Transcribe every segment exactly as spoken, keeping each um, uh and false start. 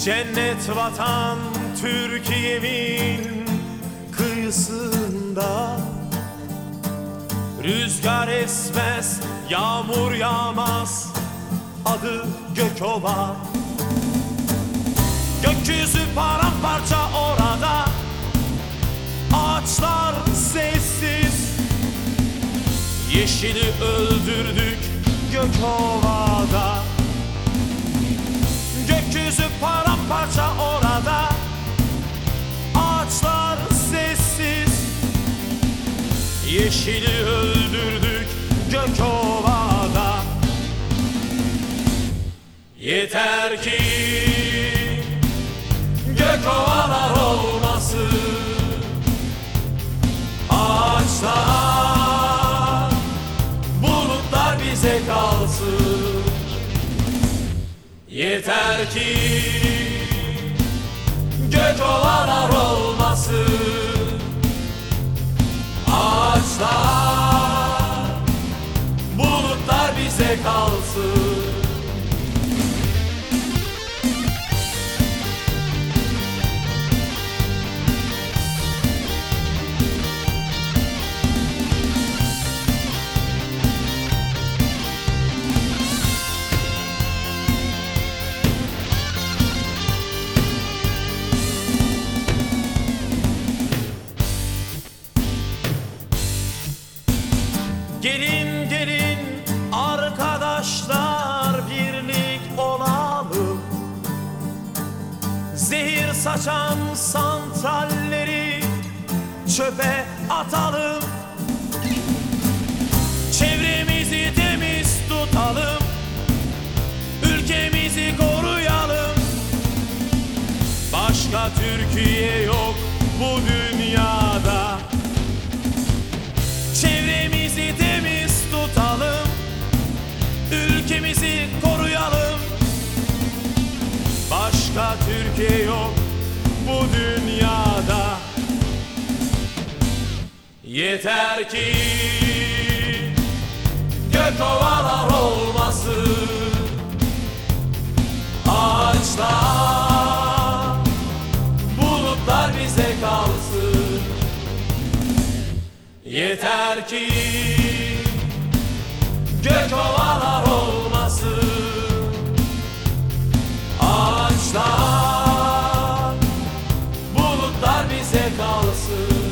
Cennet vatan Türkiye'min kıyısında. Rüzgar esmez, yağmur yağmaz, adı Gökova. Gökyüzü paramparça orada, ağaçlar sessiz. Yeşili öldürdük Gökova'da. Gökyüzü paramparça orada, ağaçlar sessiz. Yeşili öldürdük Gökova'da. Yeter ki Gökovalar olmasın, ağaçlar, bulutlar bize kalsın. Yeter ki Gökovalar olmasın, ağaçlar, bulutlar bize kalsın. Gelin gelin arkadaşlar, birlik olalım. Zehir saçan santralleri çöpe atalım. Çevremizi temiz tutalım, ülkemizi koruyalım. Başka Türkiye yok bu dünyada. Çevremizi temiz tutalım, ülkemizi koruyalım. Başka Türkiye yok bu dünyada. Yeter ki Gökovalar olmasın, ağaçlar, bulutlar bize kalsın. Yeter ki Gökovalar olmasın, ağaçlar, bulutlar bize kalsın.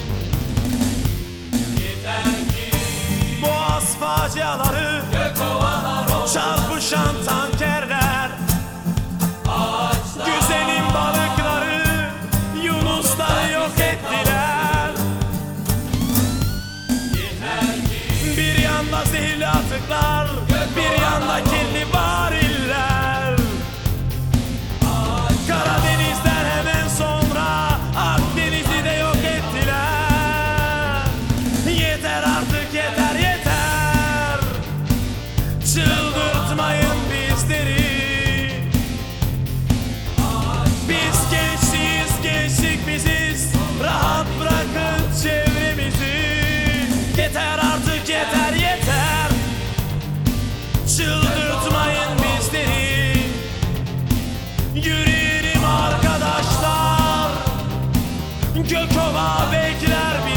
Yeter ki Boğaz faciaları, Gökovalar olmasın, çarpışan tankerler, ağaçlar, güzelim balıkları, yunusları yok ettiler. Bir yanda zehirli atıklar, bir yanda kirli variller. Karadeniz'den hemen sonra Akdeniz'i de yok ettiler. Yeter artık, yeter yeter, çıldırtmayın bizleri. Biz gençliyiz, gençlik biziz, rahat bırakın çevremizi. Yeter artık, yeter yeter, çıldırtmayın bizleri. Yürüyelim arkadaşlar, Gökova bekler bizi.